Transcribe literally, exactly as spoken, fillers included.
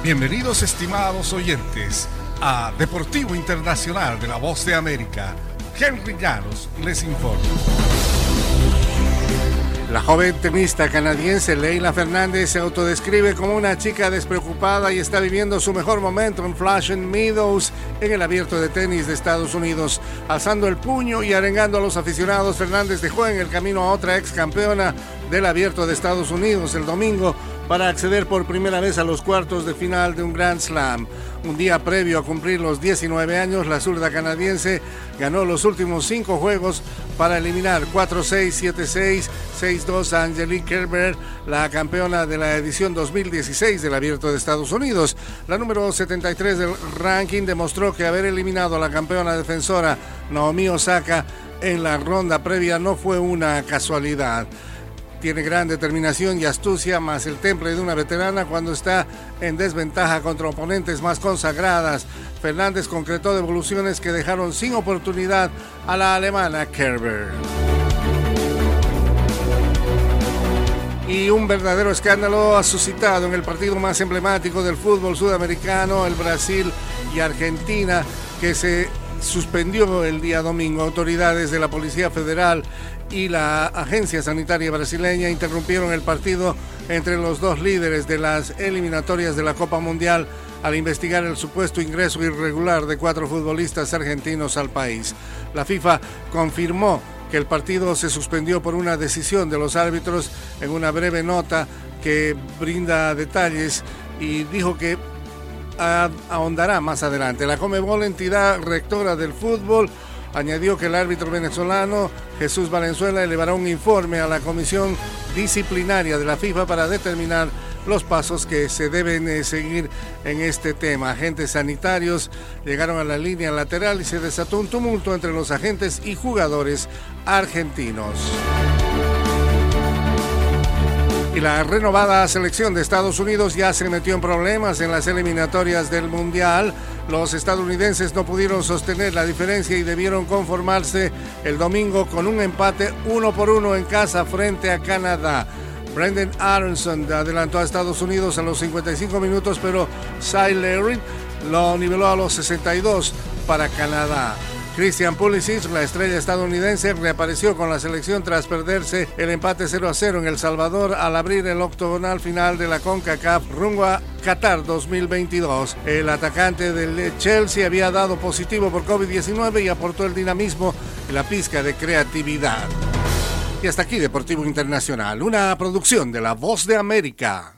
Bienvenidos, estimados oyentes, a Deportivo Internacional de la Voz de América. Henry Llanos les informa. La joven tenista canadiense Leylah Fernández se autodescribe como una chica despreocupada y está viviendo su mejor momento en Flushing Meadows en el Abierto de Tenis de Estados Unidos. Alzando el puño y arengando a los aficionados, Fernández dejó en el camino a otra ex campeona del Abierto de Estados Unidos el domingo para acceder por primera vez a los cuartos de final de un Grand Slam. Un día previo a cumplir los diecinueve años, la zurda canadiense ganó los últimos cinco juegos para eliminar cuatro seis, siete seis, seis dos a Angelique Kerber, la campeona de la edición dos mil dieciséis del Abierto de Estados Unidos. La número setenta y tres del ranking demostró que haber eliminado a la campeona defensora Naomi Osaka en la ronda previa no fue una casualidad. Tiene gran determinación y astucia, más el temple de una veterana cuando está en desventaja contra oponentes más consagradas. Fernández concretó devoluciones que dejaron sin oportunidad a la alemana Kerber. Y un verdadero escándalo ha suscitado en el partido más emblemático del fútbol sudamericano, el Brasil y Argentina, que se suspendió el día domingo. Autoridades de la Policía Federal y la Agencia Sanitaria Brasileña interrumpieron el partido entre los dos líderes de las eliminatorias de la Copa Mundial al investigar el supuesto ingreso irregular de cuatro futbolistas argentinos al país. La FIFA confirmó que el partido se suspendió por una decisión de los árbitros en una breve nota que brinda detalles y dijo que ahondará más adelante. La Conmebol, entidad rectora del fútbol, añadió que el árbitro venezolano Jesús Valenzuela elevará un informe a la comisión disciplinaria de la FIFA para determinar los pasos que se deben seguir en este tema. Agentes sanitarios llegaron a la línea lateral y se desató un tumulto entre los agentes y jugadores argentinos. Y la renovada selección de Estados Unidos ya se metió en problemas en las eliminatorias del Mundial. Los estadounidenses no pudieron sostener la diferencia y debieron conformarse el domingo con un empate uno por uno en casa frente a Canadá. Brendan Aronson adelantó a Estados Unidos a los cincuenta y cinco minutos, pero Cy Larry lo niveló a los sesenta y dos para Canadá. Christian Pulisic, la estrella estadounidense, reapareció con la selección tras perderse el empate cero a cero en El Salvador al abrir el octogonal final de la CONCACAF rumbo a Qatar dos mil veintidós. El atacante del Chelsea había dado positivo por COVID diecinueve y aportó el dinamismo y la pizca de creatividad. Y hasta aquí Deportivo Internacional, una producción de La Voz de América.